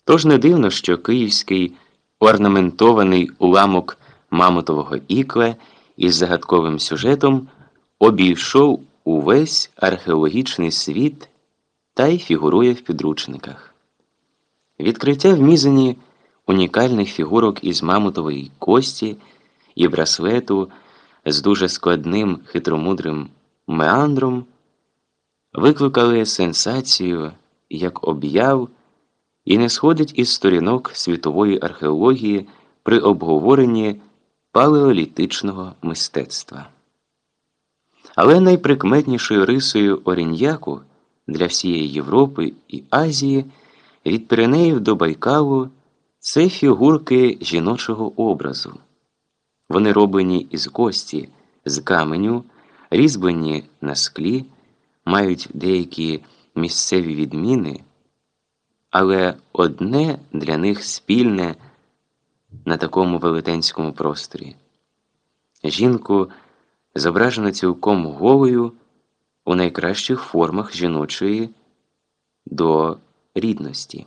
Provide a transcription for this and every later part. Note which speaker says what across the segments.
Speaker 1: Тож не дивно, що київський орнаментований уламок мамонтового ікле із загадковим сюжетом обійшов увесь археологічний світ та й фігурує в підручниках. Відкриття в Мізені унікальних фігурок із мамонтової кості і браслету з дуже складним хитромудрим меандром викликали сенсацію як об'яв і не сходить із сторінок світової археології при обговоренні палеолітичного мистецтва. Але найприкметнішою рисою Оріньяку для всієї Європи і Азії від Піренеїв до Байкалу – це фігурки жіночого образу. Вони роблені із кості, з каменю, різьблені на склі, мають деякі місцеві відміни, але одне для них спільне на такому велетенському просторі. Жінку зображено цілком голою у найкращих формах жіночої дорідності.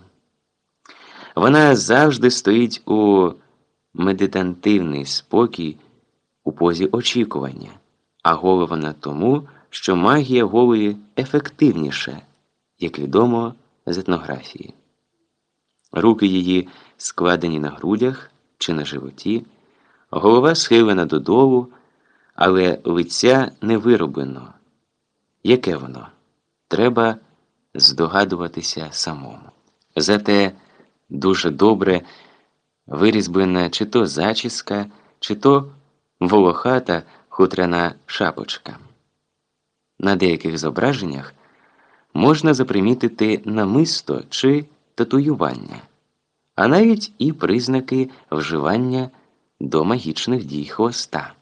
Speaker 1: Вона завжди стоїть у медитативний спокій у позі очікування, а голова на тому, що магія голої ефективніша, як відомо з етнографії. Руки її складені на грудях чи на животі, голова схилена додолу, але лиця не вироблено. Яке воно? Треба здогадуватися самому. Зате дуже добре вирізблена чи то зачіска, чи то волохата хутряна шапочка. На деяких зображеннях можна запримітити намисто чи татуювання, а навіть і признаки вживання до магічних дій хвоста.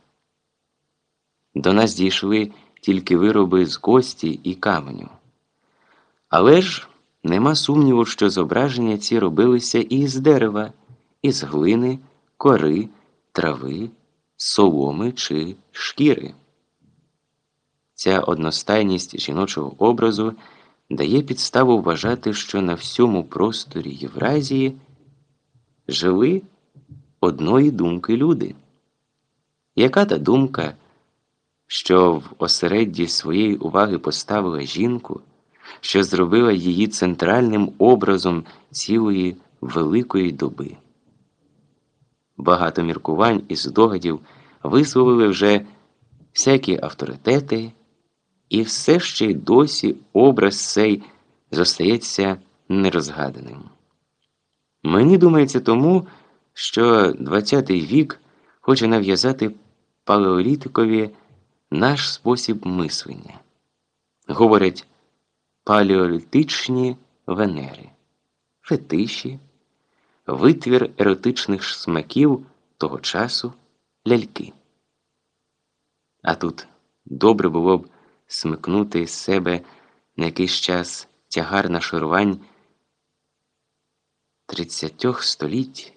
Speaker 1: До нас дійшли тільки вироби з кості і каменю. Але ж нема сумніву, що зображення ці робилися і з дерева, із глини, кори, трави, соломи чи шкіри. Ця одностайність жіночого образу дає підставу вважати, що на всьому просторі Євразії жили одної думки люди. Яка та думка, що в осередді своєї уваги поставила жінку, що зробила її центральним образом цілої великої доби? Багато міркувань і здогадів висловили вже всякі авторитети, і все ще й досі образ цей зостається нерозгаданим. Мені думається тому, що ХХ вік хоче нав'язати палеолітикові наш спосіб мислення. Говорять палеолітичні венери, фетиші, витвір еротичних смаків того часу, ляльки. А тут добре було б смикнути з себе на якийсь час тягар нашарувань 30 століть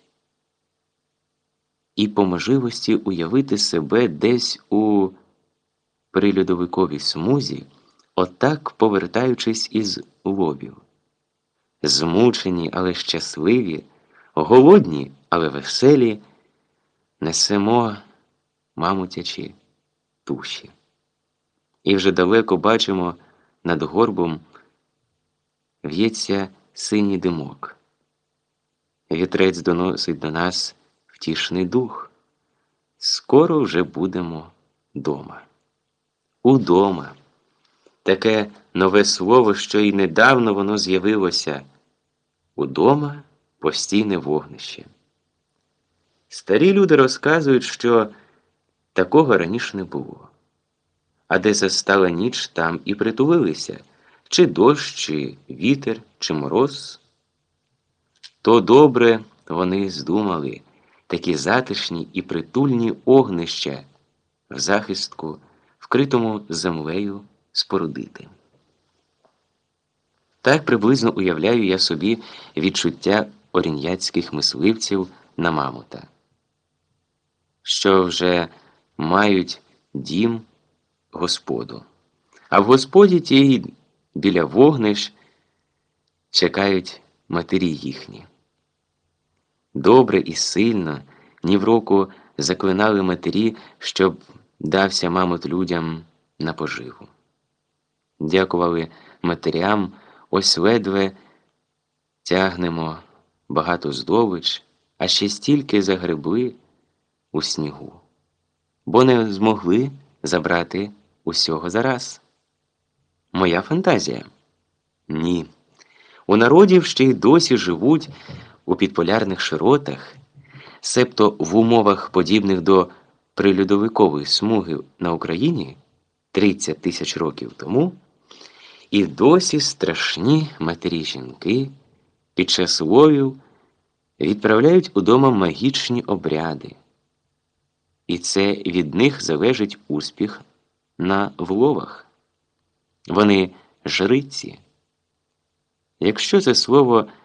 Speaker 1: і по можливості уявити себе десь у прильодовиковій смузі, отак повертаючись із ловів. Змучені, але щасливі, голодні, але веселі, несемо мамутячі туші. І вже далеко бачимо, над горбом в'ється синій димок. Вітрець доносить до нас втішний дух. Скоро вже будемо дома. Удома. Таке нове слово, що й недавно воно з'явилося. Удома постійне вогнище. Старі люди розказують, що такого раніше не було. А де застала ніч, там і притулилися. Чи дощ, чи вітер, чи мороз. То добре вони здумали такі затишні і притульні огнища в захистку, вкритому землею, спорудити. Так приблизно уявляю я собі відчуття орін'яцьких мисливців на мамута, що вже мають дім, господу. А в господі тій біля вогнищ чекають матері їхні. Добре і сильно ні в року заклинали матері, щоб дався мамут людям на поживу. Дякували матерям, ось ледве тягнемо багато здобич, а ще стільки загребли у снігу, бо не змогли забрати усього зараз. Моя фантазія? Ні. У народів ще й досі живуть у підполярних широтах, себто в умовах, подібних до прильодовикової смуги на Україні 30 тисяч років тому, і досі страшні матері-жінки під час ловів відправляють удома магічні обряди. І це від них залежить успіх на вловах. Вони жриці. Якщо це слово